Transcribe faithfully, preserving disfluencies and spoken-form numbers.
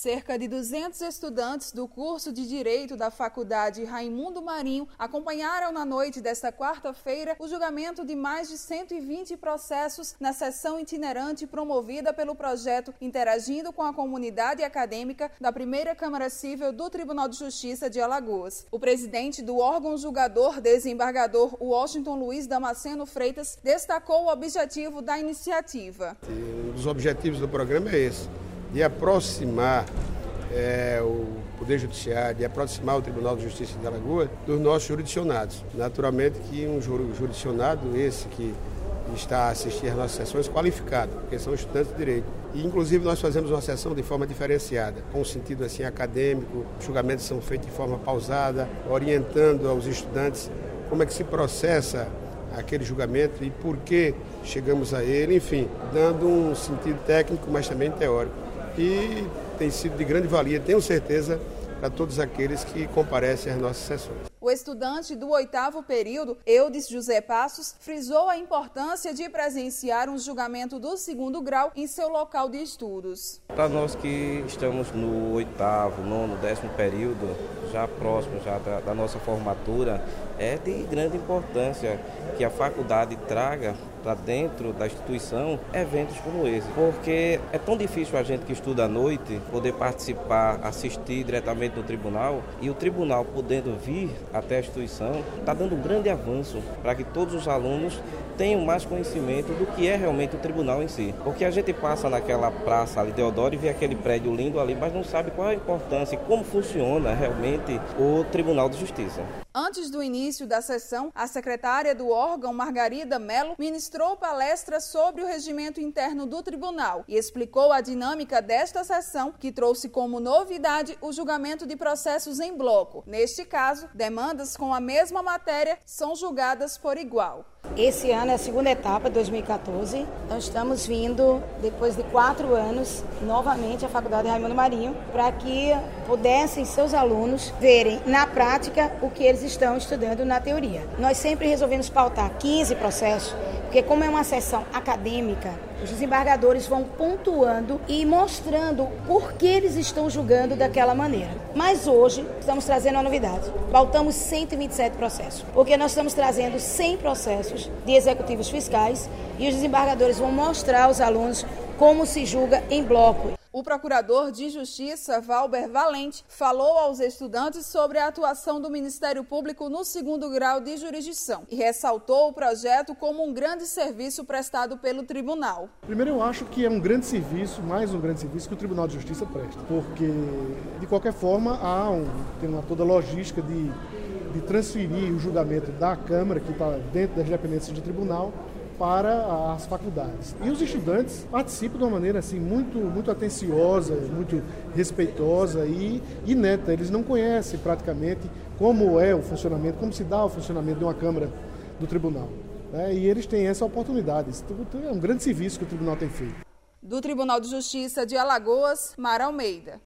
Cerca de duzentos estudantes do curso de Direito da Faculdade Raimundo Marinho acompanharam na noite desta quarta-feira o julgamento de mais de cento e vinte processos na sessão itinerante promovida pelo projeto Interagindo com a Comunidade Acadêmica da Primeira Câmara Cível do Tribunal de Justiça de Alagoas. O presidente do órgão julgador, desembargador Washington Luiz Damasceno Freitas, destacou o objetivo da iniciativa. Um dos objetivos do programa é esse, de aproximar é, o Poder Judiciário, de aproximar o Tribunal de Justiça de Alagoas dos nossos jurisdicionados. Naturalmente que um jurisdicionado, esse que está a assistir às nossas sessões, qualificado, porque são estudantes de Direito. E, inclusive, nós fazemos uma sessão de forma diferenciada, com sentido assim acadêmico, os julgamentos são feitos de forma pausada, orientando aos estudantes como é que se processa aquele julgamento e por que chegamos a ele, enfim, dando um sentido técnico, mas também teórico. E tem sido de grande valia, tenho certeza, para todos aqueles que comparecem às nossas sessões. O estudante do oitavo período, Eudes José Passos, frisou a importância de presenciar um julgamento do segundo grau em seu local de estudos. Para nós que estamos no oitavo, nono, décimo período, já próximo já da, da nossa formatura, é de grande importância que a faculdade traga para dentro da instituição eventos como esse, porque é tão difícil a gente que estuda à noite poder participar, assistir diretamente no tribunal, e o tribunal podendo vir até a instituição está dando um grande avanço para que todos os alunos tenham mais conhecimento do que é realmente o tribunal em si, porque a gente passa naquela praça ali Deodoro e vê aquele prédio lindo ali, mas não sabe qual é a importância e como funciona realmente o Tribunal de Justiça. Antes do início da sessão, a secretária do órgão, Margarida Melo, ministrou palestra sobre o regimento interno do tribunal e explicou a dinâmica desta sessão, que trouxe como novidade o julgamento de processos em bloco. Neste caso, demandas com a mesma matéria são julgadas por igual. Esse ano é a segunda etapa, dois mil e quatorze. Nós estamos vindo, depois de quatro anos, novamente à Faculdade Raimundo Marinho, para que pudessem seus alunos verem na prática o que eles estão estudando na teoria. Nós sempre resolvemos pautar quinze processos, porque como é uma sessão acadêmica, os desembargadores vão pontuando e mostrando por que eles estão julgando daquela maneira. Mas hoje estamos trazendo uma novidade. Pautamos cento e vinte e sete processos, porque nós estamos trazendo cem processos de executivos fiscais e os desembargadores vão mostrar aos alunos como se julga em bloco. O procurador de Justiça, Valber Valente, falou aos estudantes sobre a atuação do Ministério Público no segundo grau de jurisdição e ressaltou o projeto como um grande serviço prestado pelo tribunal. Primeiro, eu acho que é um grande serviço, mais um grande serviço que o Tribunal de Justiça presta, porque, de qualquer forma, há um, tem uma toda logística de, de transferir o julgamento da Câmara, que está dentro das dependências do tribunal, para as faculdades. E os estudantes participam de uma maneira assim, muito, muito atenciosa, muito respeitosa e inédita. Eles não conhecem praticamente como é o funcionamento, como se dá o funcionamento de uma Câmara do Tribunal, né? E eles têm essa oportunidade. Isso é um grande serviço que o Tribunal tem feito. Do Tribunal de Justiça de Alagoas, Mara Almeida.